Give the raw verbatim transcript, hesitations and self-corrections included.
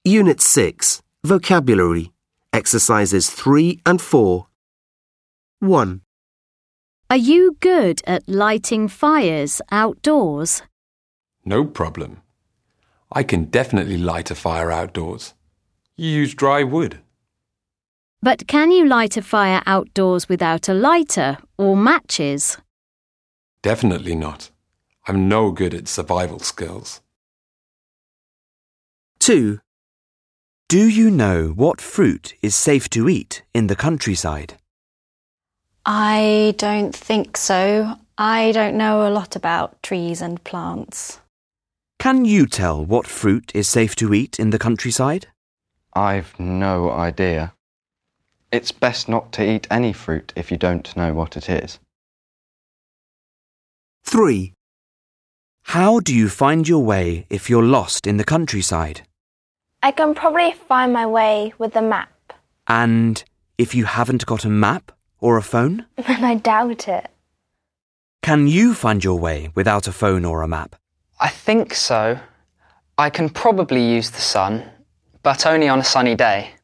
Unit six, Vocabulary, Exercises three and four. one. Are you good at lighting fires outdoors? No problem. I can definitely light a fire outdoors. You use dry wood. But can you light a fire outdoors without a lighter or matches? Definitely not. I'm no good at survival skills. two. Do you know what fruit is safe to eat in the countryside? I don't think so. I don't know a lot about trees and plants. Can you tell what fruit is safe to eat in the countryside? I've no idea. It's best not to eat any fruit if you don't know what it is. three. How do you find your way if you're lost in the countryside? I can probably find my way with a map. And if you haven't got a map or a phone? Then I doubt it. Can you find your way without a phone or a map? I think so. I can probably use the sun, but only on a sunny day.